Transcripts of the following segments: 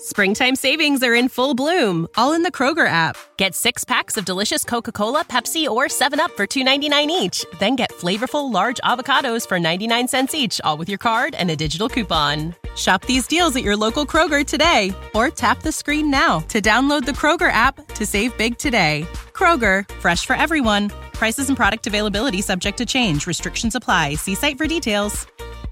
Springtime savings are in full bloom, all in the Kroger app. Get 6 packs of delicious Coca-Cola, Pepsi, or 7-Up for $2.99 each. Then get flavorful large avocados for 99 cents each, all with your card and a digital coupon. Shop these deals at your local Kroger today, or tap the screen now to download the Kroger app to save big today. Kroger, fresh for everyone. Prices and product availability subject to change. Restrictions apply. See site for details.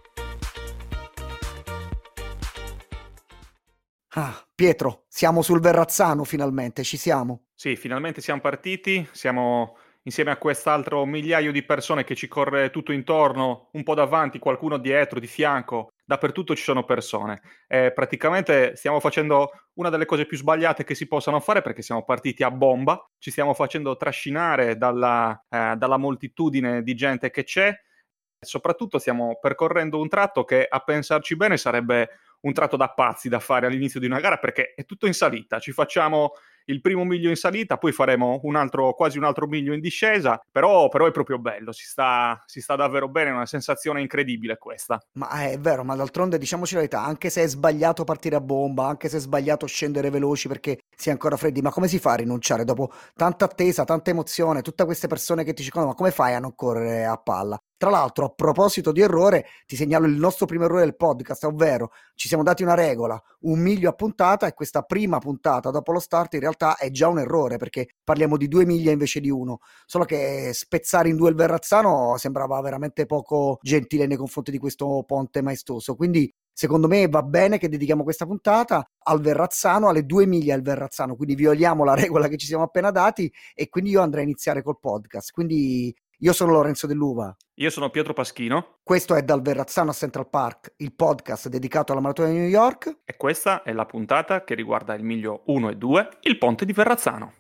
Ah, Pietro, siamo sul Verrazzano finalmente, ci siamo. Sì, finalmente siamo partiti, siamo insieme a quest'altro migliaio di persone che ci corre tutto intorno, un po' davanti, qualcuno dietro, di fianco, dappertutto ci sono persone. Praticamente stiamo facendo una delle cose più sbagliate che si possano fare perché siamo partiti a bomba, ci stiamo facendo trascinare dalla moltitudine di gente che c'è e soprattutto stiamo percorrendo un tratto che a pensarci bene sarebbe un tratto da pazzi da fare all'inizio di una gara perché è tutto in salita, ci facciamo il primo miglio in salita, poi faremo quasi un altro miglio in discesa, però è proprio bello, si sta davvero bene, è una sensazione incredibile questa. Ma è vero, ma d'altronde diciamoci la verità, anche se è sbagliato partire a bomba, anche se è sbagliato scendere veloci perché si è ancora freddi, ma come si fa a rinunciare dopo tanta attesa, tanta emozione, tutte queste persone che ti circondano, ma come fai a non correre a palla? Tra l'altro, a proposito di errore, ti segnalo il nostro primo errore del podcast, ovvero ci siamo dati una regola, 1 miglio a puntata, e questa prima puntata dopo lo start in realtà è già un errore perché parliamo di 2 miglia invece di 1, solo che spezzare in 2 il Verrazzano sembrava veramente poco gentile nei confronti di questo ponte maestoso, quindi secondo me va bene che dedichiamo questa puntata al Verrazzano, alle 2 miglia al Verrazzano, quindi violiamo la regola che ci siamo appena dati e quindi io andrei a iniziare col podcast, quindi io sono Lorenzo Dell'Uva. Io sono Pietro Paschino. Questo è Dal Verrazzano a Central Park, il podcast dedicato alla maratona di New York. E questa è la puntata che riguarda il miglio 1 e 2, il ponte di Verrazzano.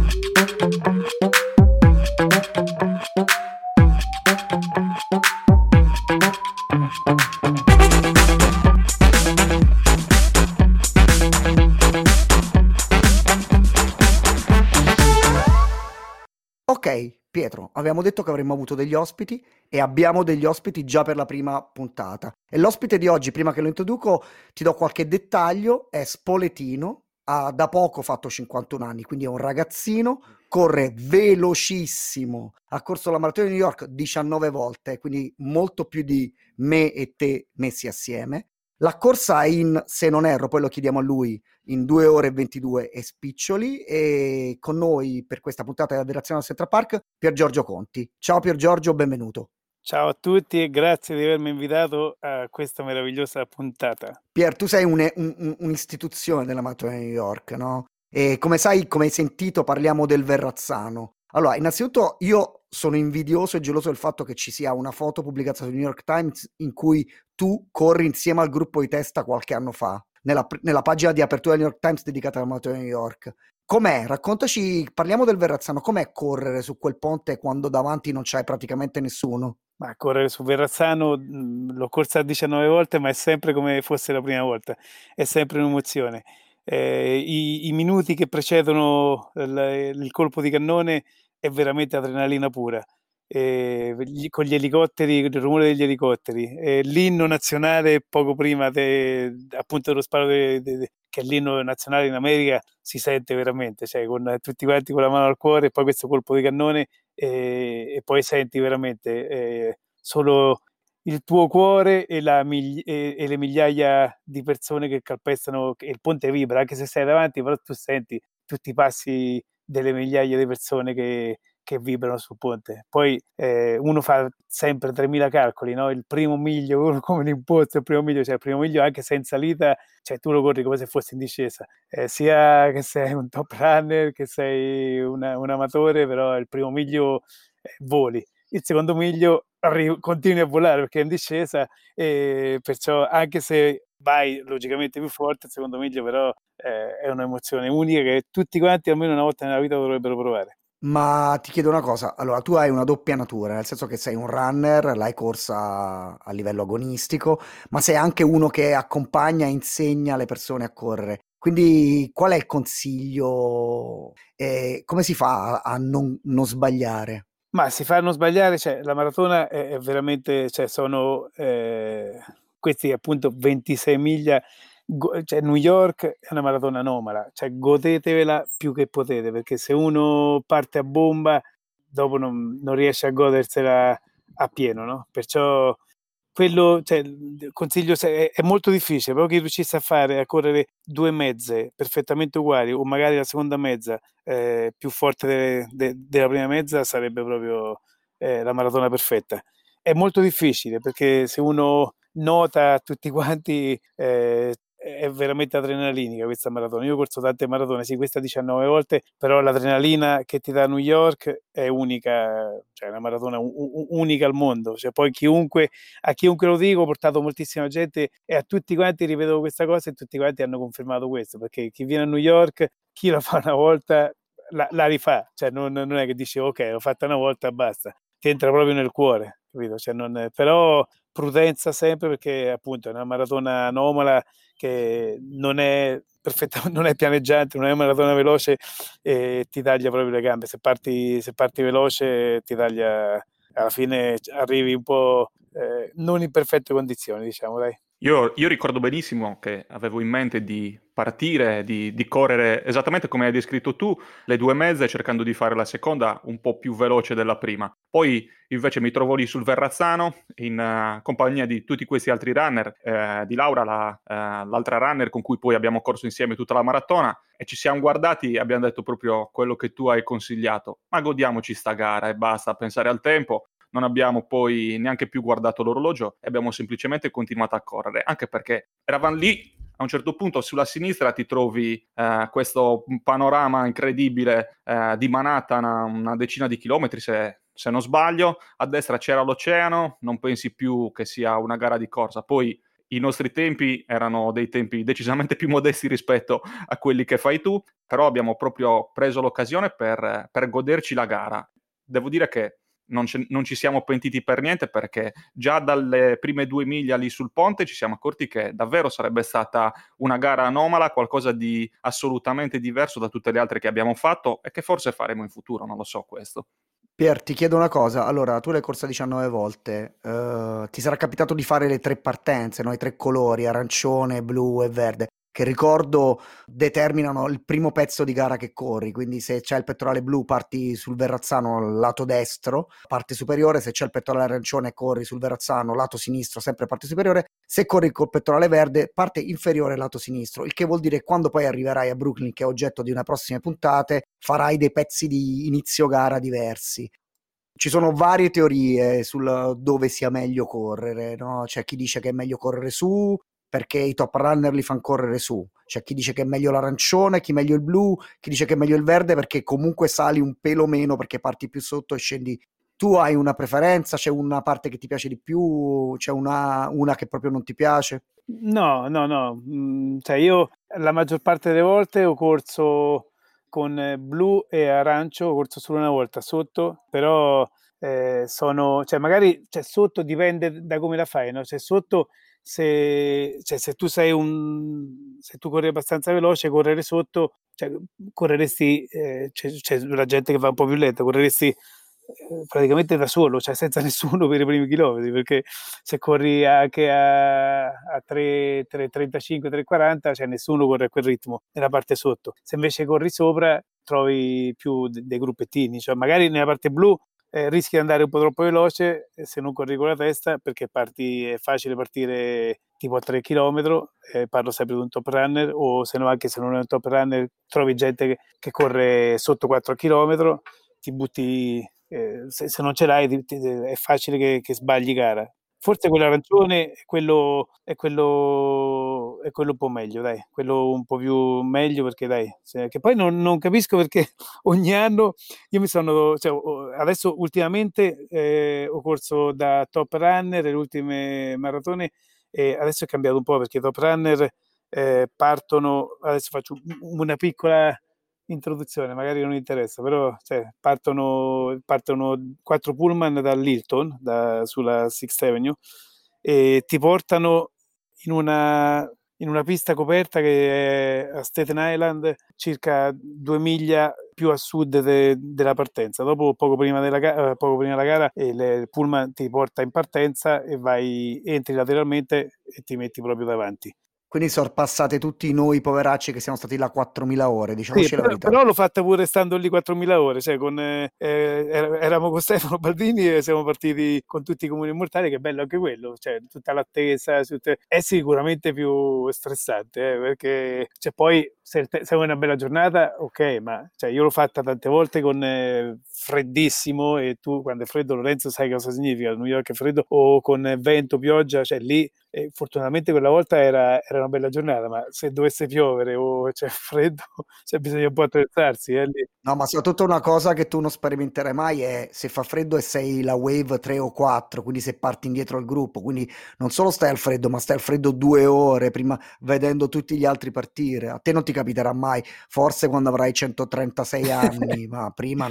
Ok, Pietro, abbiamo detto che avremmo avuto degli ospiti e abbiamo degli ospiti già per la prima puntata. E l'ospite di oggi, prima che lo introduco, ti do qualche dettaglio, è spoletino, ha da poco fatto 51 anni, quindi è un ragazzino, corre velocissimo, ha corso la maratona di New York 19 volte, quindi molto più di me e te messi assieme. La corsa in, se non erro, poi lo chiediamo a lui, in 2 ore e 22 e spiccioli, e con noi per questa puntata della Verrazzano al Central Park Pier Giorgio Conti. Ciao Pier Giorgio, benvenuto. Ciao a tutti e grazie di avermi invitato a questa meravigliosa puntata. Pier, tu sei un'istituzione della maratona di New York, no? E come sai, come hai sentito, parliamo del Verrazzano. Allora, innanzitutto io sono invidioso e geloso del fatto che ci sia una foto pubblicata sul New York Times in cui tu corri insieme al gruppo di testa qualche anno fa, nella pagina di apertura del New York Times dedicata alla maratona di New York. Com'è? Raccontaci, parliamo del Verrazzano, com'è correre su quel ponte quando davanti non c'è praticamente nessuno? Ma correre su Verrazzano l'ho corsa 19 volte, ma è sempre come fosse la prima volta, è sempre un'emozione. I minuti che precedono il colpo di cannone è veramente adrenalina pura. Con gli elicotteri, il rumore degli elicotteri, l'inno nazionale poco prima appunto dello sparo che è l'inno nazionale in America, si sente veramente, cioè con tutti quanti con la mano al cuore e poi questo colpo di cannone e poi senti veramente solo il tuo cuore e le migliaia di persone che calpestano, e il ponte vibra, anche se sei davanti, però tu senti tutti i passi delle migliaia di persone che vibrano sul ponte. Poi uno fa sempre 3000 calcoli, no? Il primo miglio, uno come l'imposto, il primo miglio, cioè il primo miglio anche se in salita, cioè tu lo corri come se fossi in discesa, sia che sei un top runner, che sei un amatore, però il primo miglio voli. Il secondo miglio continui a volare perché è in discesa, e perciò anche se vai logicamente più forte, il secondo miglio però è un'emozione unica che tutti quanti almeno una volta nella vita dovrebbero provare. Ma ti chiedo una cosa, allora tu hai una doppia natura, nel senso che sei un runner, l'hai corsa a livello agonistico, ma sei anche uno che accompagna e insegna le persone a correre. Quindi qual è il consiglio? Come si fa a non sbagliare? Ma si fa a non sbagliare, cioè la maratona è veramente, cioè sono questi appunto 26 miglia cioè New York è una maratona anomala, cioè godetevela più che potete, perché se uno parte a bomba dopo non riesce a godersela a pieno, no? Perciò quello, cioè, consiglio, è molto difficile, però chi riuscisse a correre 2 mezze perfettamente uguali, o magari la seconda mezza più forte della prima mezza, sarebbe proprio la maratona perfetta. È molto difficile, perché se uno nota tutti quanti, è veramente adrenalinica questa maratona. Io ho corso tante maratone, sì, questa 19 volte, però l'adrenalina che ti dà New York è unica, cioè è una maratona unica al mondo. Cioè, poi a chiunque lo dico, ho portato moltissima gente e a tutti quanti ripeto questa cosa e tutti quanti hanno confermato questo, perché chi viene a New York, chi la fa una volta la rifà, cioè non è che dici ok, l'ho fatta una volta e basta, ti entra proprio nel cuore, capito? Cioè, però prudenza sempre, perché appunto è una maratona anomala che non è non è pianeggiante, non è una maratona veloce e ti taglia proprio le gambe. Se parti veloce ti taglia, alla fine arrivi un po' non in perfette condizioni, diciamo, dai. Io ricordo benissimo che avevo in mente di partire, di correre esattamente come hai descritto tu, le 2 mezze, cercando di fare la seconda un po' più veloce della prima. Poi invece mi trovo lì sul Verrazzano in compagnia di tutti questi altri runner, di Laura, l'altra runner con cui poi abbiamo corso insieme tutta la maratona, e ci siamo guardati e abbiamo detto proprio quello che tu hai consigliato: ma godiamoci sta gara e basta pensare al tempo. Non abbiamo poi neanche più guardato l'orologio e abbiamo semplicemente continuato a correre, anche perché eravamo lì, a un certo punto sulla sinistra ti trovi questo panorama incredibile di Manhattan, una decina di chilometri se non sbaglio, a destra c'era l'oceano, non pensi più che sia una gara di corsa. Poi i nostri tempi erano dei tempi decisamente più modesti rispetto a quelli che fai tu, però abbiamo proprio preso l'occasione per goderci la gara. Devo dire che non ci siamo pentiti per niente, perché già dalle prime 2 miglia lì sul ponte ci siamo accorti che davvero sarebbe stata una gara anomala, qualcosa di assolutamente diverso da tutte le altre che abbiamo fatto e che forse faremo in futuro, non lo so questo. Pier, ti chiedo una cosa. Allora, tu l'hai corsa 19 volte, ti sarà capitato di fare le 3 partenze, no? I 3 colori, arancione, blu e verde, che ricordo determinano il primo pezzo di gara che corri. Quindi se c'è il pettorale blu parti sul Verrazzano lato destro, parte superiore; se c'è il pettorale arancione corri sul Verrazzano lato sinistro, sempre parte superiore; se corri col pettorale verde parte inferiore lato sinistro, il che vuol dire che quando poi arriverai a Brooklyn, che è oggetto di una prossime puntate, farai dei pezzi di inizio gara diversi. Ci sono varie teorie sul dove sia meglio correre, no? C'è chi dice che è meglio correre su perché i top runner li fanno correre su, c'è chi dice che è meglio l'arancione, chi meglio il blu, chi dice che è meglio il verde perché comunque sali un pelo meno perché parti più sotto e scendi. Tu hai una preferenza? C'è una parte che ti piace di più? C'è una che proprio non ti piace? No, cioè io la maggior parte delle volte ho corso con blu e arancio, ho corso solo una volta sotto, però cioè magari, cioè sotto dipende da come la fai, no? Cioè sotto, se tu se tu corri abbastanza veloce, correre sotto, cioè correresti, c'è la gente che va un po' più lenta, correresti praticamente da solo, cioè senza nessuno per i primi chilometri, perché se corri anche a 3,35, 3,40, cioè nessuno corre a quel ritmo nella parte sotto. Se invece corri sopra trovi più dei gruppettini, cioè magari nella parte blu rischi di andare un po' troppo veloce se non corri con la testa, perché è facile partire tipo a 3 km, parlo sempre di un top runner, o se no, anche se non è un top runner, trovi gente che corre sotto 4 km, ti butti, se non ce l'hai è facile che sbagli gara. Forse quello arancione è quello un po' meglio, dai, quello un po' più meglio, perché dai, che poi non capisco perché ogni anno io cioè, adesso ultimamente ho corso da top runner le ultime maratone, e adesso è cambiato un po', perché i top runner partono, adesso faccio una piccola introduzione, magari non interessa, però cioè, partono 4 pullman dall'Hilton, sulla Sixth Avenue, e ti portano in una pista coperta che è a Staten Island, circa 2 miglia più a sud della partenza. Dopo, poco prima della gara, il pullman ti porta in partenza e entri lateralmente e ti metti proprio davanti. Quindi sorpassate tutti noi poveracci che siamo stati là 4.000 ore, Sì, diciamoci la verità. però l'ho fatta pure stando lì 4.000 ore, cioè eravamo con Stefano Baldini e siamo partiti con tutti i comuni immortali, che è bello anche quello, cioè tutta l'attesa, è sicuramente più stressante, perché cioè, poi se è una bella giornata, ok, ma cioè, io l'ho fatta tante volte con freddissimo, e tu quando è freddo, Lorenzo, sai cosa significa, New York è freddo, o con vento, pioggia, cioè lì fortunatamente quella volta era una bella giornata, ma se dovesse piovere o c'è freddo, c'è bisogno un po' attrezzarsi. Lì. No, ma soprattutto una cosa che tu non sperimenterai mai è se fa freddo e sei la wave 3 o 4, quindi se parti indietro al gruppo, quindi non solo stai al freddo, ma stai al freddo 2 ore prima vedendo tutti gli altri partire. A te non ti capiterà mai, forse quando avrai 136 anni, ma prima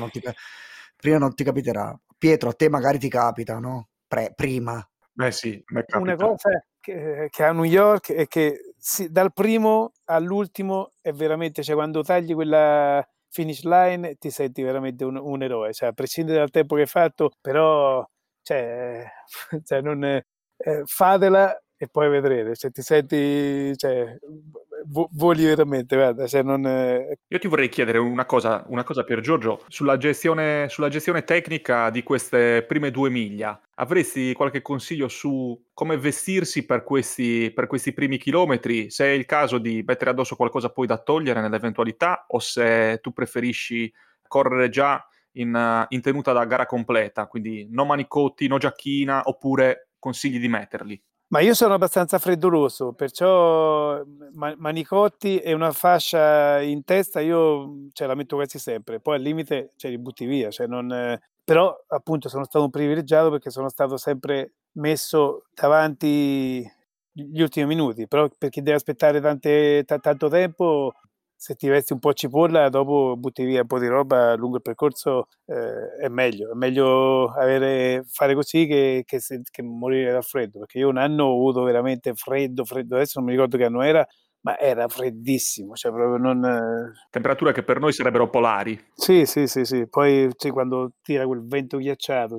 non ti capiterà. Pietro, a te magari ti capita, no? Prima. Beh sì, a me Una capita. cosa che a New York è che dal primo all'ultimo è veramente, cioè quando tagli quella finish line ti senti veramente un eroe, cioè a prescindere dal tempo che hai fatto, però cioè, cioè non, fatela e poi vedrete, cioè ti senti, cioè, voli veramente, guarda, cioè non... Io ti vorrei chiedere una cosa per Giorgio, sulla gestione tecnica di queste prime 2 miglia. Avresti qualche consiglio su come vestirsi per questi primi chilometri? Se è il caso di mettere addosso qualcosa poi da togliere nell'eventualità, o se tu preferisci correre già in tenuta da gara completa, quindi no manicotti, no giacchina, oppure consigli di metterli? Ma io sono abbastanza freddoloso, perciò manicotti e una fascia in testa io cioè, la metto quasi sempre, poi al limite li butti via, cioè però appunto sono stato un privilegiato perché sono stato sempre messo davanti gli ultimi minuti, però per chi deve aspettare tanto tempo, se ti vesti un po' cipolla, dopo butti via un po' di roba lungo il percorso, è meglio fare così che morire da freddo, perché io un anno ho avuto veramente freddo, adesso non mi ricordo che anno era, ma era freddissimo, cioè proprio non... Temperature che per noi sarebbero polari. Sì, poi quando tira quel vento ghiacciato,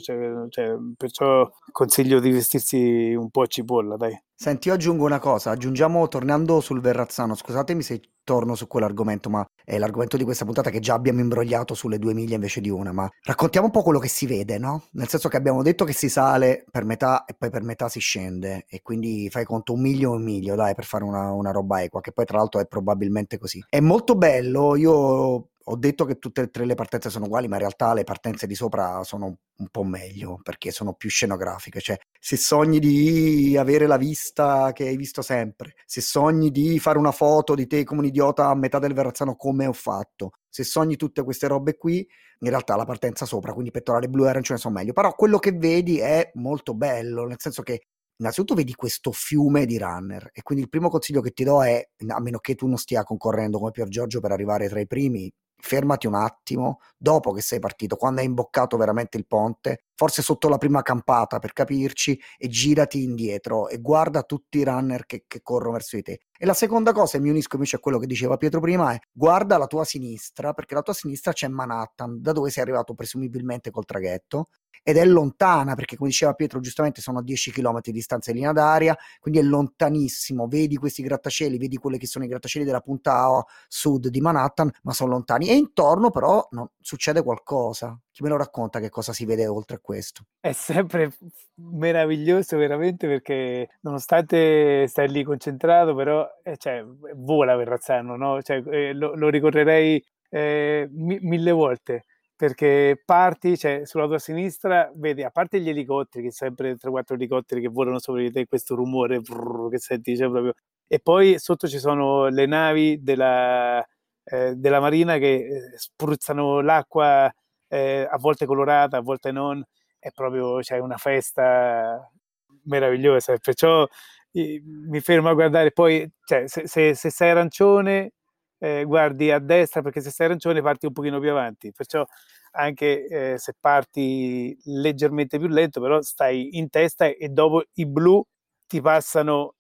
perciò consiglio di vestirsi un po' a cipolla, dai. Senti, io aggiungo una cosa, tornando sul Verrazzano, scusatemi se torno su quell'argomento, ma è l'argomento di questa puntata che già abbiamo imbrogliato sulle 2 miglia invece di una, ma raccontiamo un po' quello che si vede, no? Nel senso che abbiamo detto che si sale per metà e poi per metà si scende, e quindi fai conto 1 miglio, dai, per fare una roba equa, che poi tra l'altro è probabilmente così. È molto bello, io ho detto che tutte e tre le partenze sono uguali, ma in realtà le partenze di sopra sono un po' meglio perché sono più scenografiche. Cioè, se sogni di avere la vista che hai visto sempre, se sogni di fare una foto di te come un idiota a metà del Verrazzano come ho fatto, se sogni tutte queste robe qui, in realtà la partenza sopra, quindi pettorale blu e arancione sono meglio. Però quello che vedi è molto bello, nel senso che innanzitutto vedi questo fiume di runner, e quindi il primo consiglio che ti do è, a meno che tu non stia concorrendo come Pier Giorgio per arrivare tra i primi, fermati un attimo dopo che sei partito, quando hai imboccato veramente il ponte, forse sotto la prima campata per capirci, e girati indietro e guarda tutti i runner che corrono verso di te. E la seconda cosa, e mi unisco invece a quello che diceva Pietro prima, è guarda la tua sinistra, perché la tua sinistra c'è Manhattan, da dove sei arrivato presumibilmente col traghetto, ed è lontana perché, come diceva Pietro giustamente, sono a 10 km di distanza in linea d'aria, quindi è lontanissimo. Vedi questi grattacieli, vedi quelli che sono i grattacieli della punta sud di Manhattan, ma sono lontani, e intorno però succede qualcosa. Chi me lo racconta che cosa si vede oltre a questo? È sempre meraviglioso veramente, perché nonostante stai lì concentrato, però cioè, vola Verrazzano, no? Cioè, lo ricorrerei 1000 volte, perché parti, cioè, sulla tua sinistra vedi, a parte gli elicotteri, che sempre 3-4 elicotteri che volano sopra di te, questo rumore che senti, cioè, proprio. E poi sotto ci sono le navi della Marina che spruzzano l'acqua, a volte colorata, a volte non, è proprio, cioè, una festa meravigliosa, perciò mi fermo a guardare. Poi, cioè, se sei arancione, guardi a destra, perché se sei arancione parti un pochino più avanti, perciò anche se parti leggermente più lento, però stai in testa, e dopo i blu ti passano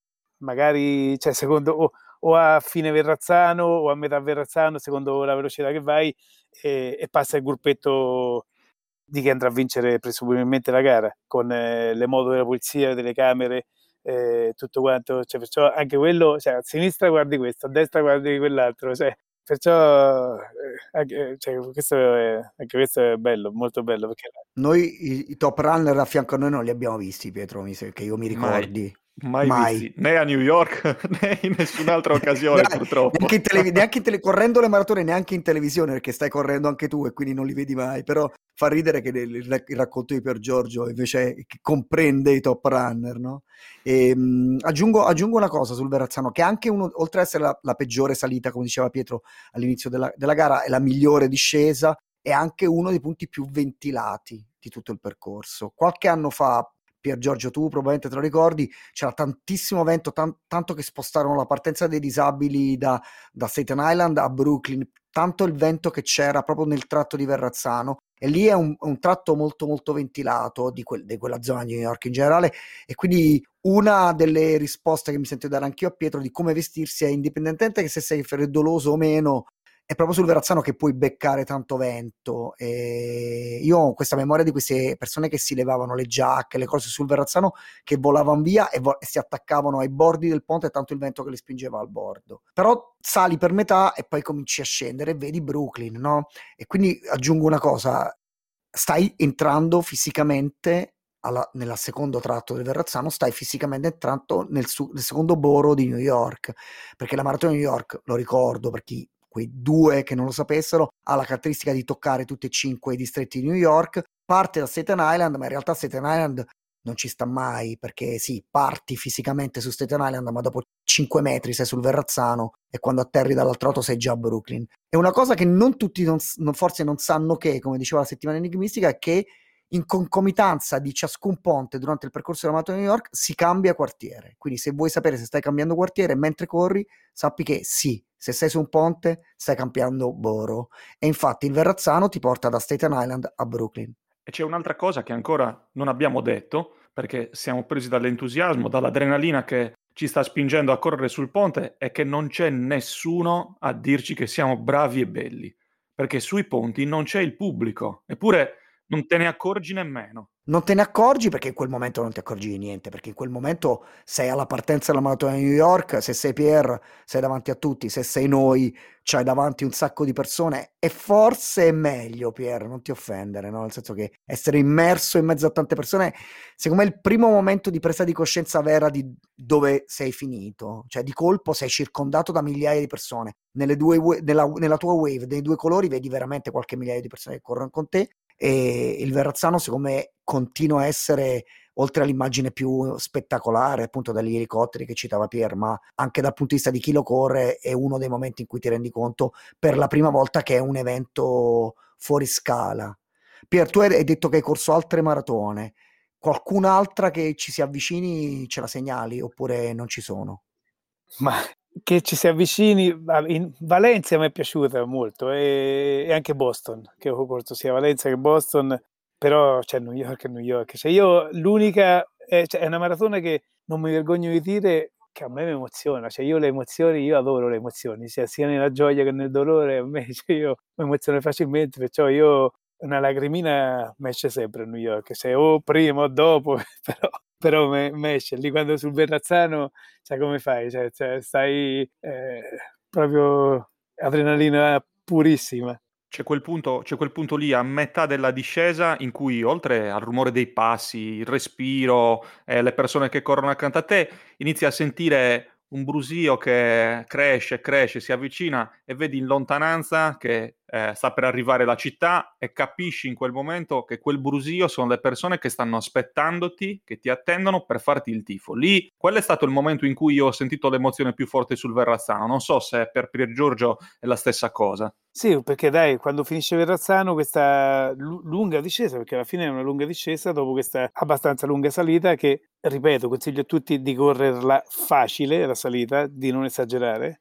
magari, cioè, secondo o a fine Verrazzano o a metà Verrazzano, secondo la velocità che vai, e passa il gruppetto di chi andrà a vincere presumibilmente la gara, con le moto della polizia, delle camere, tutto quanto, cioè, perciò anche quello, cioè, a sinistra guardi questo, a destra guardi quell'altro, cioè, perciò cioè, anche questo è bello, molto bello, perché Noi i top runner a fianco a noi non li abbiamo visti, Pietro, che io mi Mai, ricordi. mai Mai. visti, né a New York né in nessun'altra occasione, purtroppo. Neanche correndo le maratone, neanche in televisione, perché stai correndo anche tu e quindi non li vedi mai. Però fa ridere che il racconto di Pier Giorgio invece che comprende i top runner, no? Aggiungo una cosa sul Verrazzano, che anche oltre ad essere la peggiore salita, come diceva Pietro all'inizio della gara, è la migliore discesa, è anche uno dei punti più ventilati di tutto il percorso. Qualche anno fa, Pier Giorgio, tu probabilmente te lo ricordi, c'era tantissimo vento, tanto che spostarono la partenza dei disabili da Staten Island a Brooklyn, tanto il vento che c'era proprio nel tratto di Verrazzano, e lì è un tratto molto molto ventilato di quella zona di New York in generale, e quindi una delle risposte che mi sento di dare anch'io a Pietro di come vestirsi è, indipendentemente che se sei freddoloso o meno, è proprio sul Verrazzano che puoi beccare tanto vento. E io ho questa memoria di queste persone che si levavano le giacche, le cose sul Verrazzano, che volavano via e si attaccavano ai bordi del ponte, tanto il vento che li spingeva al bordo. Però sali per metà e poi cominci a scendere e vedi Brooklyn, no? E quindi aggiungo una cosa: stai entrando fisicamente nel secondo tratto del Verrazzano, stai fisicamente entrando nel secondo borough di New York, perché la maratona di New York, lo ricordo per chi, quei due che non lo sapessero, ha la caratteristica di toccare tutti e 5 i distretti di New York, parte da Staten Island, ma in realtà Staten Island non ci sta mai, perché sì, parti fisicamente su Staten Island, ma dopo 5 metri sei sul Verrazzano e quando atterri dall'altro lato sei già a Brooklyn. È una cosa che non tutti forse non sanno, che, come diceva la settimana enigmistica, è che in concomitanza di ciascun ponte durante il percorso della maratona di New York si cambia quartiere. Quindi se vuoi sapere se stai cambiando quartiere mentre corri, sappi che sì, se sei su un ponte stai cambiando borough. E infatti il Verrazzano ti porta da Staten Island a Brooklyn. E c'è un'altra cosa che ancora non abbiamo detto, perché siamo presi dall'entusiasmo, dall'adrenalina che ci sta spingendo a correre sul ponte, è che non c'è nessuno a dirci che siamo bravi e belli, perché sui ponti non c'è il pubblico, eppure non te ne accorgi nemmeno. Non te ne accorgi perché in quel momento non ti accorgi di niente, perché in quel momento sei alla partenza della maratona di New York, se sei Pierre sei davanti a tutti, se sei noi c'hai davanti un sacco di persone, e forse è meglio, Pierre, non ti offendere, no? Nel senso che essere immerso in mezzo a tante persone, secondo me è il primo momento di presa di coscienza vera di dove sei finito, cioè di colpo sei circondato da migliaia di persone, nella tua wave, dei due colori vedi veramente qualche migliaia di persone che corrono con te. E il Verrazzano secondo me continua a essere, oltre all'immagine più spettacolare appunto dagli elicotteri che citava Pier, ma anche dal punto di vista di chi lo corre, è uno dei momenti in cui ti rendi conto per la prima volta che è un evento fuori scala. Pier, tu hai detto che hai corso altre maratone, qualcun'altra che ci si avvicini ce la segnali oppure non ci sono? Ma che ci si avvicini, in Valencia mi è piaciuta molto, e anche Boston, che ho corso sia Valencia che Boston, però c'è New York e New York. Cioè io l'unica, cioè è una maratona che non mi vergogno di dire che a me mi emoziona, cioè io le emozioni, io adoro le emozioni, cioè sia nella gioia che nel dolore, a me, cioè io mi emoziono facilmente, perciò io una lagrimina mi esce sempre a New York, se o prima o dopo, però mi esce lì quando sul Verrazzano, cioè come fai? Cioè, stai proprio adrenalina purissima. C'è quel punto lì a metà della discesa in cui, oltre al rumore dei passi, il respiro, le persone che corrono accanto a te, inizi a sentire un brusio che cresce, cresce, si avvicina e vedi in lontananza che sta per arrivare la città, e capisci in quel momento che quel brusio sono le persone che stanno aspettandoti, che ti attendono per farti il tifo. Lì, quello è stato il momento in cui io ho sentito l'emozione più forte sul Verrazzano. Non so se per Pier Giorgio è la stessa cosa. Sì, perché dai, quando finisce Verrazzano, questa lunga discesa, perché alla fine è una lunga discesa, dopo questa abbastanza lunga salita, che, ripeto, consiglio a tutti di correrla facile, la salita, di non esagerare,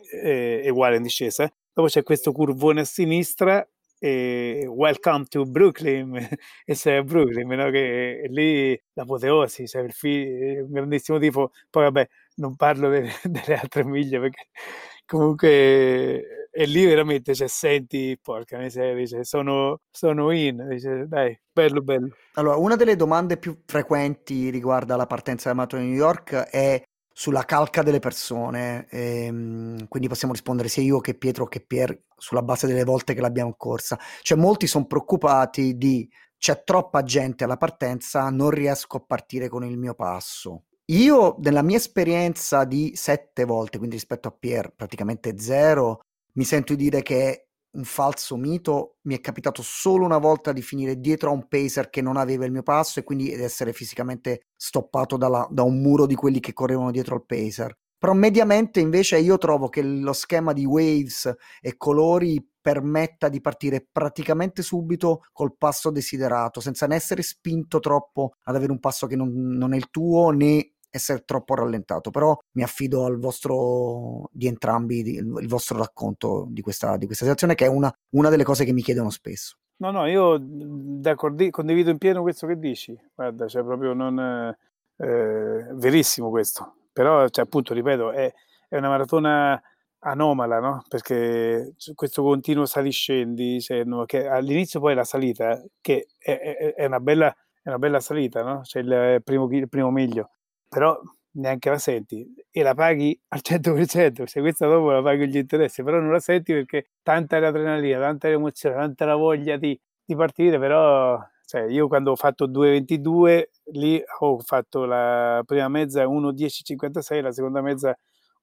e uguale in discesa. Dopo c'è questo curvone a sinistra, e welcome to Brooklyn, e sei a Brooklyn, no? Che è lì l'apoteosi, c'è un grandissimo tifo. Poi vabbè, non parlo delle altre miglia, perché comunque E lì veramente, cioè, senti, porca miseria, dice, sono in, dice, dai, bello, bello. Allora, una delle domande più frequenti riguardo alla partenza della maratona di New York è sulla calca delle persone, quindi possiamo rispondere sia io che Pietro che Pier sulla base delle volte che l'abbiamo corsa. Cioè, molti sono preoccupati di c'è troppa gente alla partenza, non riesco a partire con il mio passo. Io, nella mia esperienza di 7 volte, quindi rispetto a Pier praticamente zero, mi sento di dire che è un falso mito. Mi è capitato solo una volta di finire dietro a un pacer che non aveva il mio passo e quindi ed essere fisicamente stoppato da un muro di quelli che correvano dietro al pacer. Però mediamente invece io trovo che lo schema di waves e colori permetta di partire praticamente subito col passo desiderato, senza ne essere spinto troppo ad avere un passo che non è il tuo, né essere troppo rallentato. Però mi affido al vostro, di entrambi, il vostro racconto di questa situazione, che è una delle cose che mi chiedono spesso. No, io condivido in pieno questo che dici, guarda, cioè proprio non verissimo questo, però cioè, appunto, ripeto, è una maratona anomala, no? Perché questo continuo saliscendi, cioè, no, che all'inizio poi la salita, che è una bella salita, no? Cioè il primo miglio, però neanche la senti e la paghi al 100%, se questa dopo la paghi gli interessi, però non la senti perché tanta l'adrenalina, tanta l'emozione, tanta la voglia di partire, però cioè, io quando ho fatto 2:22 lì ho fatto la prima mezza 1:10:56, la seconda mezza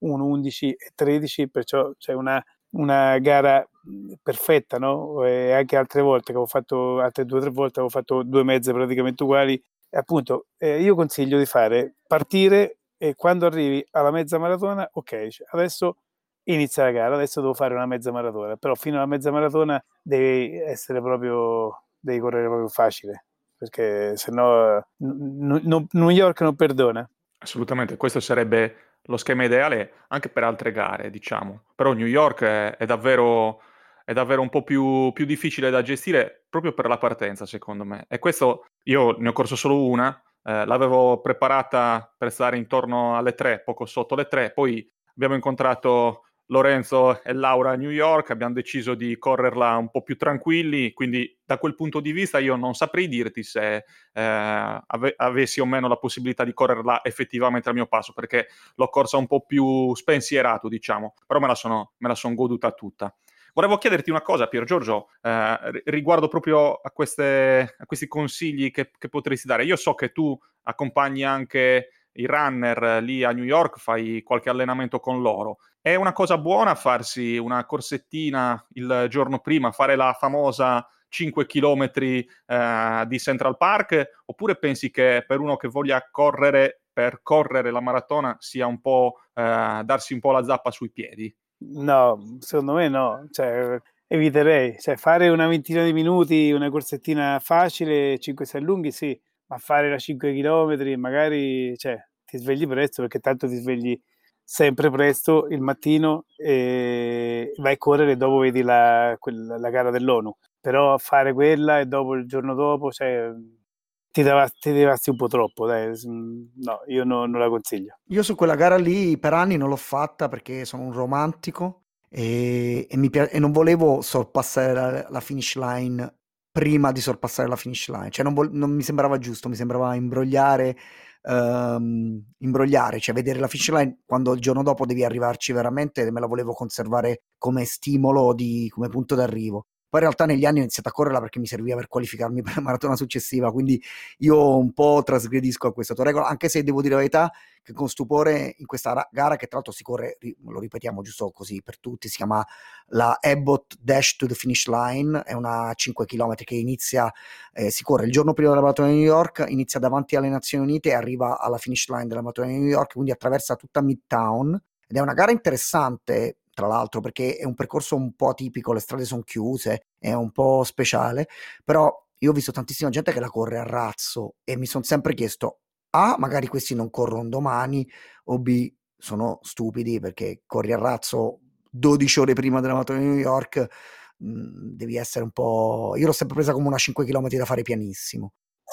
1:11:13, perciò c'è una gara perfetta, no? E anche altre volte che avevo fatto, altre 2 o 3 volte avevo fatto 2 mezze praticamente uguali. E appunto io consiglio di partire e quando arrivi alla mezza maratona, ok, adesso inizia la gara, adesso devo fare una mezza maratona, però fino alla mezza maratona devi correre proprio facile, perché sennò New York non perdona. Assolutamente, questo sarebbe lo schema ideale anche per altre gare, diciamo. Però New York è davvero un po' più difficile da gestire proprio per la partenza, secondo me. E questo io ne ho corso solo una, l'avevo preparata per stare intorno alle 3, poco sotto le 3, poi abbiamo incontrato Lorenzo e Laura a New York, abbiamo deciso di correrla un po' più tranquilli, quindi da quel punto di vista io non saprei dirti se avessi o meno la possibilità di correrla effettivamente al mio passo, perché l'ho corsa un po' più spensierato, diciamo, però me la sono goduta tutta. Volevo chiederti una cosa, Pier Giorgio, riguardo proprio a questi consigli che potresti dare. Io so che tu accompagni anche i runner lì a New York, fai qualche allenamento con loro. È una cosa buona farsi una corsettina il giorno prima, fare la famosa 5 chilometri di Central Park, oppure pensi che per uno che voglia correre per correre la maratona sia un po' darsi un po' la zappa sui piedi? No, secondo me no, cioè, eviterei, cioè, fare una ventina di minuti, una corsettina facile, 5-6 lunghi, sì, ma fare la 5 km magari, cioè, ti svegli presto, perché tanto ti svegli sempre presto il mattino e vai a correre e dopo vedi la gara dell'ONU, però fare quella e dopo il giorno dopo, cioè, ti devasti un po' troppo, dai. No, io non la consiglio. Io su quella gara lì per anni non l'ho fatta perché sono un romantico e non volevo sorpassare la finish line prima di sorpassare la finish line, cioè non mi sembrava giusto, mi sembrava imbrogliare, cioè vedere la finish line quando il giorno dopo devi arrivarci veramente, me la volevo conservare come stimolo, come punto d'arrivo. Poi in realtà negli anni ho iniziato a correrla perché mi serviva per qualificarmi per la maratona successiva, quindi io un po' trasgredisco a questa tua regola, anche se devo dire la verità che con stupore in questa gara, che tra l'altro si corre, lo ripetiamo giusto così per tutti, si chiama la Abbott Dash to the Finish Line, è una 5 km che inizia, si corre il giorno prima della maratona di New York, inizia davanti alle Nazioni Unite e arriva alla finish line della maratona di New York, quindi attraversa tutta Midtown, ed è una gara interessante, tra l'altro, perché è un percorso un po' atipico, le strade sono chiuse, è un po' speciale, però io ho visto tantissima gente che la corre a razzo e mi sono sempre chiesto: A, magari questi non corrono domani, o B, sono stupidi perché corri a razzo 12 ore prima della maratona di New York, devi essere un po'... Io l'ho sempre presa come una 5 km da fare pianissimo.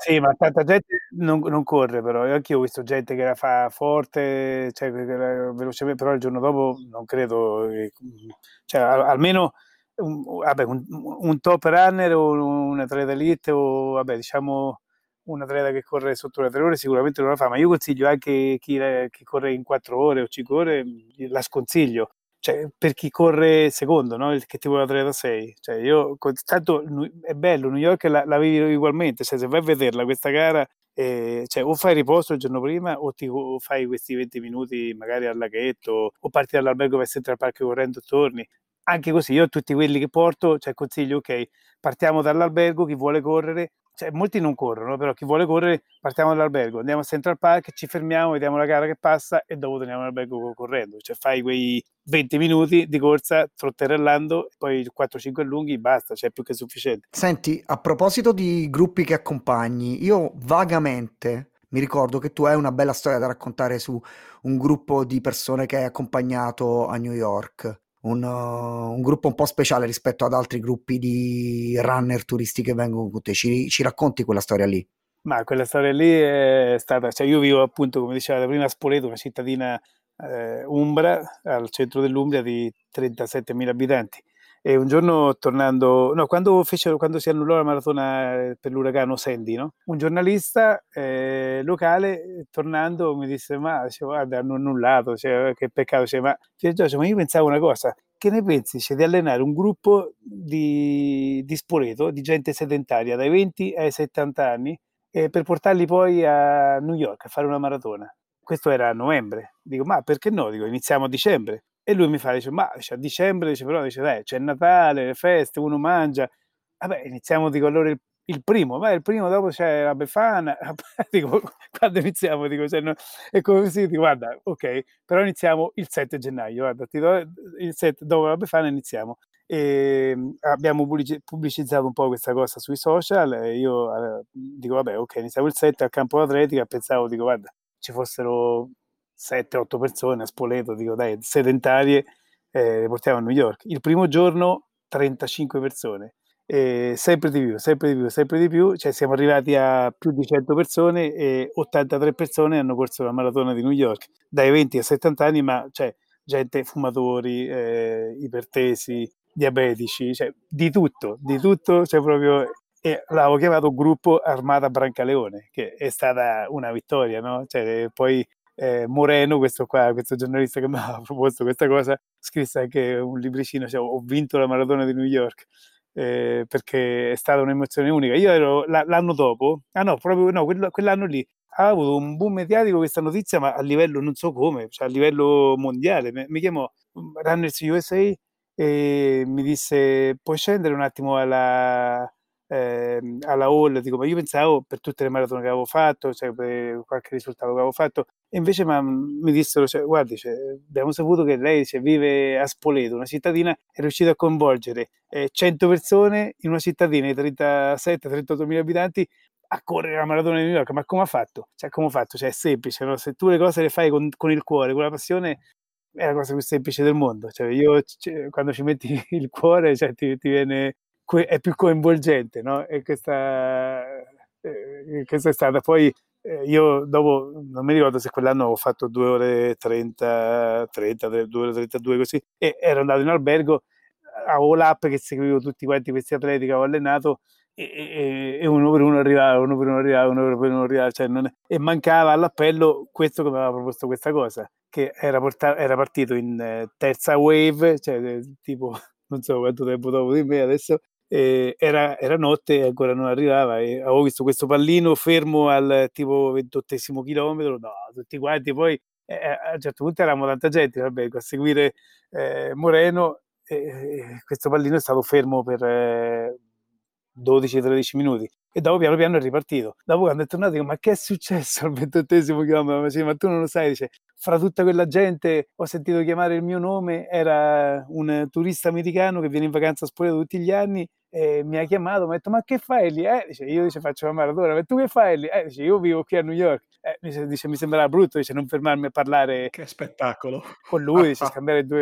Sì, ma tanta gente non corre però, e anch'io ho visto gente che la fa forte, cioè velocemente, però il giorno dopo non credo, cioè almeno vabbè, un top runner o un atleta elite o vabbè, diciamo un atleta che corre sotto le 3 ore sicuramente non la fa, ma io consiglio anche chi corre in 4 ore o 5 ore, la sconsiglio. Cioè, per chi corre secondo, no? Che tipo da 3 da 6. Cioè, tanto è bello, New York la vivi ugualmente, cioè, se vai a vederla questa gara, cioè, o fai riposo il giorno prima o fai questi 20 minuti magari al laghetto o parti dall'albergo per Central Park correndo e torni. Anche così, io a tutti quelli che porto, cioè, consiglio, ok, partiamo dall'albergo, chi vuole correre, cioè, molti non corrono, però chi vuole correre partiamo dall'albergo, andiamo a Central Park, ci fermiamo, vediamo la gara che passa e dopo torniamo all'albergo correndo, cioè fai quei 20 minuti di corsa trotterellando, poi 4-5 lunghi, basta, cioè è più che sufficiente. Senti, a proposito di gruppi che accompagni, io vagamente mi ricordo che tu hai una bella storia da raccontare su un gruppo di persone che hai accompagnato a New York, un gruppo un po' speciale rispetto ad altri gruppi di runner turisti che vengono con te. Ci racconti quella storia lì? Ma quella storia lì è stata, cioè io vivo appunto, come diceva prima, a Spoleto, una cittadina umbra, al centro dell'Umbria di 37.000 abitanti. E un giorno tornando, no, quando si annullò la maratona per l'uragano Sandy, no? Un giornalista locale, tornando, mi disse, guarda, hanno annullato, cioè, che peccato, cioè, ma Giorgio, ma io pensavo una cosa, che ne pensi di allenare un gruppo di Spoleto, di gente sedentaria, dai 20 ai 70 anni, per portarli poi a New York a fare una maratona? Questo era a novembre. Dico, ma perché no? Dico, iniziamo a dicembre. E lui mi fa, dice, a dicembre, dice, però dice, dai, c'è Natale, le feste, uno mangia. Vabbè, iniziamo, dico, allora il primo, ma il primo dopo c'è la Befana. Dico, quando iniziamo? Dico, cioè, no, è come si dico, guarda, ok, però iniziamo il 7 gennaio, guarda, ti do il 7, dopo la Befana iniziamo. E abbiamo pubblicizzato un po' questa cosa sui social e io dico, vabbè, ok, iniziamo il 7 al campo d'atletica, pensavo, dico, guarda, ci fossero 7-8 persone a Spoleto, dico dai, sedentarie, le portiamo a New York. Il primo giorno 35 persone, sempre di più, sempre di più, sempre di più, cioè siamo arrivati a più di 100 persone e 83 persone hanno corso la maratona di New York, dai 20 ai 70 anni, ma cioè gente, fumatori, ipertesi, diabetici, cioè di tutto, cioè proprio e l'avevo chiamato gruppo Armata Brancaleone, che è stata una vittoria, no? Cioè, poi Moreno, questo giornalista che mi ha proposto questa cosa, scrisse anche un libricino, cioè, ho vinto la maratona di New York, perché è stata un'emozione unica. Io ero l'anno dopo, proprio no, quell'anno lì, ha avuto un boom mediatico questa notizia, ma a livello non so come, cioè a livello mondiale. Mi chiamò Runners USA e mi disse, puoi scendere un attimo alla hall, dico, ma io pensavo per tutte le maratone che avevo fatto, cioè per qualche risultato che avevo fatto, e invece mi dissero, cioè, guardi, cioè, abbiamo saputo che lei vive a Spoleto, una cittadina, è riuscita a coinvolgere 100 persone in una cittadina di 37-38 mila abitanti a correre la maratona di New York, ma come ha fatto? Cioè, come ho fatto? Cioè, è semplice, no? Se tu le cose le fai con il cuore, con la passione, è la cosa più semplice del mondo. Cioè, quando ci metti il cuore, cioè, ti viene è più coinvolgente, no? E questa è stata poi io dopo non mi ricordo se quell'anno ho fatto 2 ore 30, 2 ore 32 così, e ero andato in albergo, avevo l'app che seguivo tutti quanti questi atleti che avevo allenato e uno per uno arrivava, cioè e mancava all'appello questo che mi aveva proposto questa cosa, che era partito in terza wave, cioè tipo non so quanto tempo dopo di me adesso, era notte e ancora non arrivava e avevo visto questo pallino fermo al tipo 28° chilometro, no, tutti quanti, poi a un certo punto eravamo tanta gente a seguire Moreno e questo pallino è stato fermo per 12-13 minuti e dopo piano piano è ripartito. Dopo quando è tornato dico, ma che è successo al 28° chilometro? Ma tu non lo sai, dice, fra tutta quella gente ho sentito chiamare il mio nome, era un turista americano che viene in vacanza a Spoleto tutti gli anni e mi ha chiamato, mi ha detto, ma che fai lì? Dice, io faccio la maratona, ma tu che fai lì? Dice, io vivo qui a New York. Dice, mi sembrava brutto, dice, non fermarmi a parlare Che spettacolo. con lui, dice, scambiare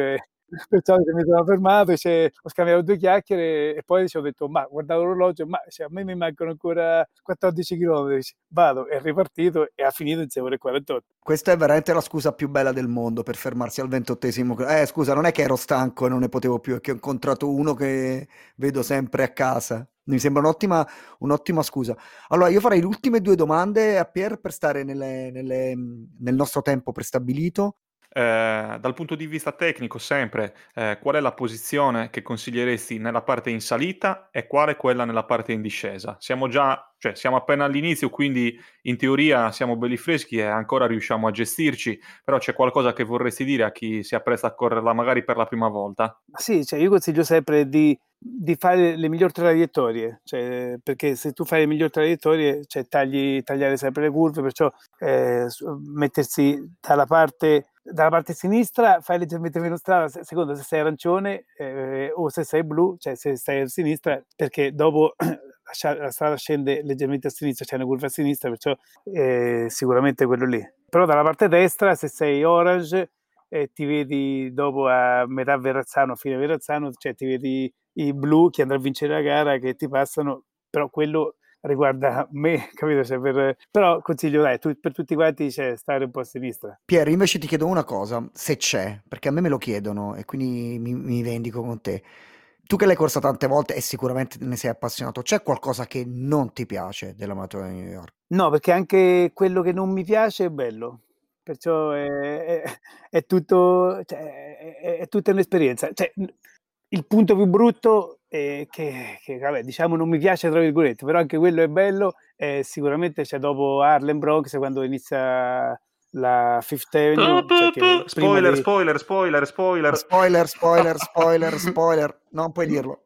Perciò mi sono fermato, ho scambiato 2 chiacchiere e poi ci ho detto: "Ma guardavo l'orologio, ma a me mi mancano ancora 14 chilometri". Vado, è ripartito e ha finito in 6 ore e 48. Questa è veramente la scusa più bella del mondo per fermarsi al 28esimo. Scusa, non è che ero stanco e non ne potevo più, è che ho incontrato uno che vedo sempre a casa. Mi sembra un'ottima scusa. Allora, io farei le ultime 2 domande a Pier per stare nel nostro tempo prestabilito. Dal punto di vista tecnico, sempre, qual è la posizione che consiglieresti nella parte in salita e quale quella nella parte in discesa? Siamo appena all'inizio, quindi in teoria siamo belli freschi e ancora riusciamo a gestirci, però c'è qualcosa che vorresti dire a chi si appresta a correrla magari per la prima volta? Sì, io consiglio sempre di fare le migliori traiettorie, perché se tu fai le migliori traiettorie, tagliare sempre le curve, perciò mettersi dalla parte sinistra, fai leggermente meno strada, secondo se sei arancione o se sei blu, cioè se stai a sinistra, perché dopo la strada scende leggermente a sinistra, c'è una curva a sinistra, perciò sicuramente quello lì. Però dalla parte destra, se sei orange, ti vedi dopo a metà Verrazzano, fine Verrazzano, cioè ti vedi i blu che andranno a vincere la gara, che ti passano, però quello riguarda me, capito? Però consiglio, per tutti quanti stare un po' a sinistra. Pier, invece ti chiedo una cosa, se c'è, perché a me lo chiedono e quindi mi vendico con te. Tu che l'hai corsa tante volte e sicuramente ne sei appassionato, c'è qualcosa che non ti piace della maratona di New York? No, perché anche quello che non mi piace è bello, perciò è tutto, è tutta un'esperienza. Il punto più brutto è che vabbè, diciamo non mi piace tra virgolette, però anche quello è bello, sicuramente c'è dopo Harlem Bronx, quando inizia la Fifth Avenue, Spoiler, Spoiler, non puoi dirlo.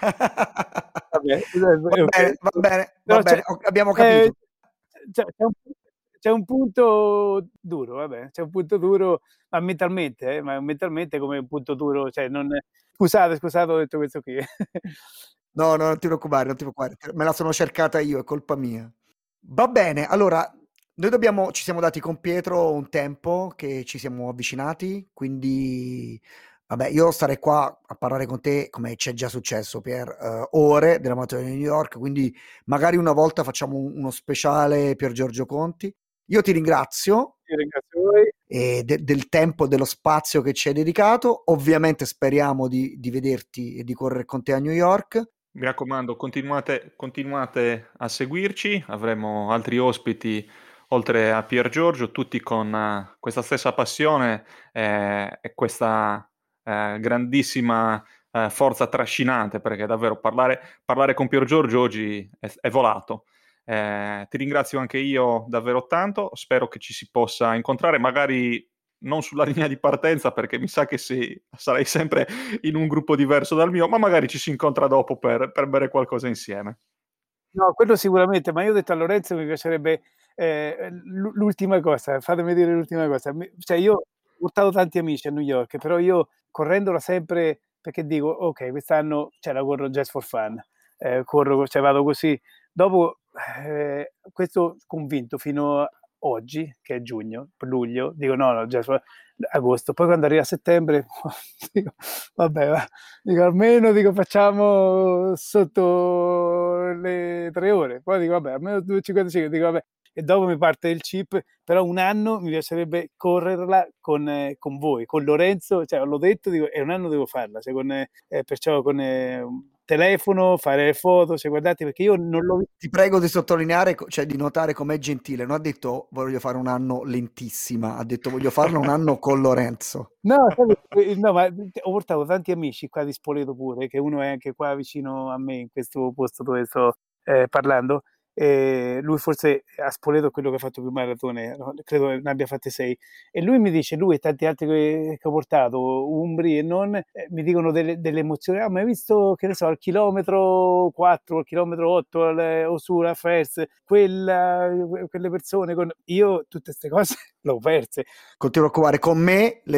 Vabbè, Va bene, abbiamo capito. C'è un punto duro, vabbè, c'è un punto duro, ma mentalmente come un punto duro, scusate, ho detto questo qui. No, non ti preoccupare, me la sono cercata io, è colpa mia. Va bene, allora, noi ci siamo dati con Pietro un tempo che ci siamo avvicinati, quindi vabbè, io starei qua a parlare con te, come c'è già successo, per ore della maratona di New York, quindi magari una volta facciamo uno speciale per Giorgio Conti. Io ti ringrazio. Io ringrazio voi. E del tempo, dello spazio che ci hai dedicato. Ovviamente speriamo di vederti e di correre con te a New York. Mi raccomando, continuate a seguirci, avremo altri ospiti oltre a Pier Giorgio, tutti con questa stessa passione e questa grandissima forza trascinante, perché davvero parlare con Pier Giorgio oggi è volato. Ti ringrazio anche io davvero tanto, spero che ci si possa incontrare, magari non sulla linea di partenza, perché mi sa che sarai sempre in un gruppo diverso dal mio, ma magari ci si incontra dopo per bere qualcosa insieme. No, quello sicuramente, ma io ho detto a Lorenzo mi piacerebbe l'ultima cosa, fatemi dire l'ultima cosa. Io ho portato tanti amici a New York, però io correndola sempre perché dico: "Ok, quest'anno la corro just for fun". Vado così. Dopo questo convinto fino a oggi, che è giugno, luglio, dico: "No, just for agosto". Poi quando arriva settembre dico: "Vabbè, va". Dico almeno facciamo sotto le 3 ore, poi dico vabbè almeno 2:55, dico vabbè, e dopo mi parte il chip, però un anno mi piacerebbe correrla con voi, con Lorenzo, l'ho detto, dico, e un anno devo farla, perciò con telefono, fare foto, guardate, perché io non l'ho visto. Ti prego di sottolineare, cioè di notare com'è gentile, non ha detto voglio fare un anno lentissima, ha detto voglio farlo un anno con Lorenzo. No, no, ma ho portato tanti amici qua di Spoleto pure, che uno è anche qua vicino a me, in questo posto dove sto parlando. Lui forse a Spoleto è quello che ha fatto più maratone, no? Credo ne abbia fatte 6. E lui mi dice, lui e tanti altri che ho portato, umbri e non, mi dicono delle emozioni. Ah, ma hai visto, che ne so, al chilometro 4, al chilometro 8, o sulla Fers, quelle persone Io tutte queste cose le ho perse. Non ti preoccupare, con me le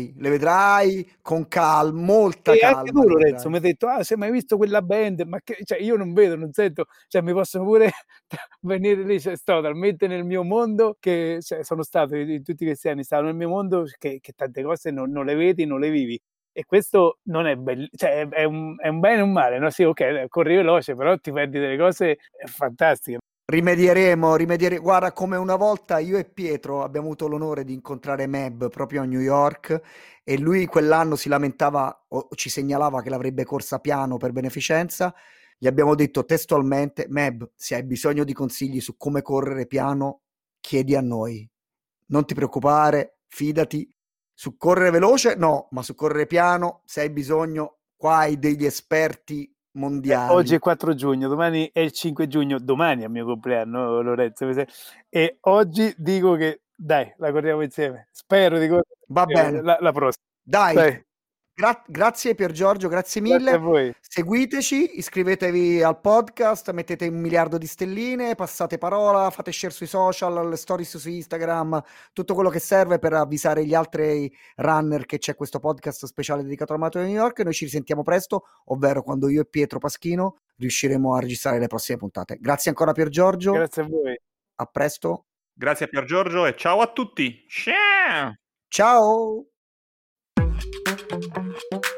vedrai con calma, molta E calma. anche tu, Lorenzo, mi hai detto, se mai visto quella band, ma che, io non vedo, non sento, mi possono pure venire lì, sto talmente nel mio mondo che sono stato in tutti questi anni, stavo nel mio mondo che tante cose non le vedi, non le vivi. E questo non è bello, cioè è un bene e un male, no? Sì, ok, corri veloce, però ti perdi delle cose fantastiche. Rimedieremo. Guarda, come una volta io e Pietro abbiamo avuto l'onore di incontrare Meb proprio a New York e lui quell'anno si lamentava o ci segnalava che l'avrebbe corsa piano per beneficenza. Gli abbiamo detto testualmente: Meb, se hai bisogno di consigli su come correre piano, chiedi a noi. Non ti preoccupare, fidati. Su correre veloce, no, ma su correre piano, se hai bisogno, qua hai degli esperti mondiali. Oggi è 4 giugno, domani è il 5 giugno, domani è il mio compleanno, Lorenzo. E oggi dico che dai, la corriamo insieme. Spero di correre Va bene. la prossima. Dai. Grazie Pier Giorgio, grazie mille. Grazie a voi. Seguiteci, iscrivetevi al podcast, mettete 1 miliardo di stelline, passate parola, fate share sui social, le stories su Instagram, tutto quello che serve per avvisare gli altri runner che c'è questo podcast speciale dedicato al Maratona di New York. Noi ci risentiamo presto, ovvero quando io e Pietro Paschino riusciremo a registrare le prossime puntate. Grazie ancora Pier Giorgio. Grazie a voi. A presto. Grazie a Pier Giorgio e ciao a tutti. Ciao! Ciao!